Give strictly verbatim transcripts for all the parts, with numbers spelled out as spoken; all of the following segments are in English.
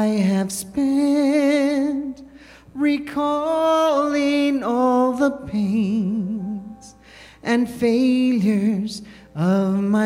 I have spent recalling all the pains and failures of my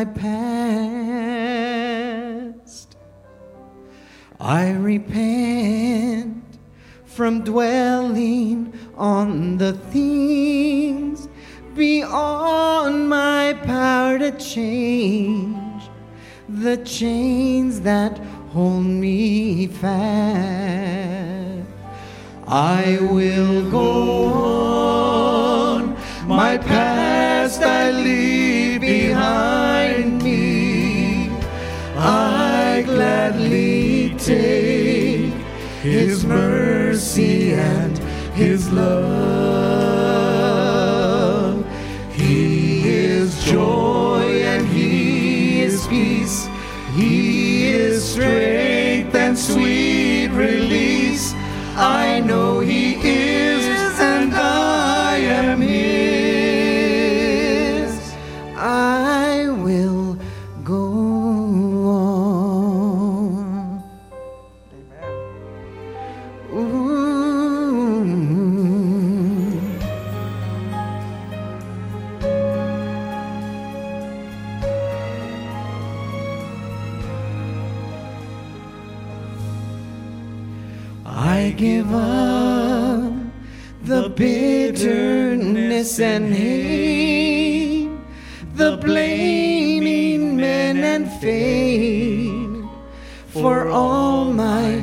past. I repent from dwelling on the things beyond my power to change, the chains that hold me fast. I will go on, my past I leave behind me. I gladly take His mercy and His love. He is joy and He is peace. He is strength and sweet release. I know He is, and I am His. I will go on. Amen. Ooh. I give up the bitterness and hate, the blaming men and fate, for all my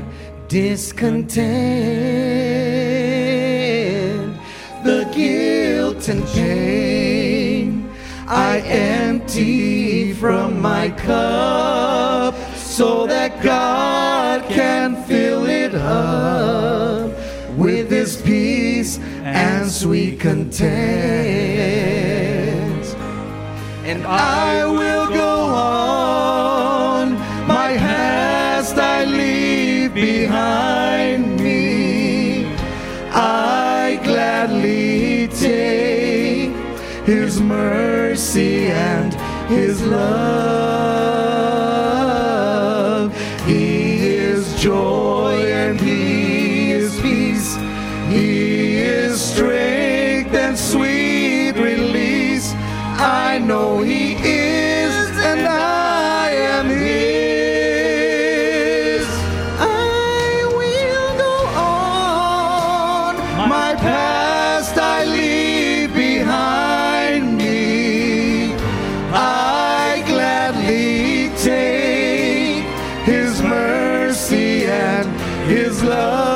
discontent, the guilt and pain I empty from my cup, so that God can fill it up with His peace and sweet content. And I will go on, my past I leave behind me. I gladly take His mercy and His love. He is joy and He is peace. He is strength and sweet release. I know He is, and I am His. I will go on, my past I leave behind me. I gladly take His mercy and His love.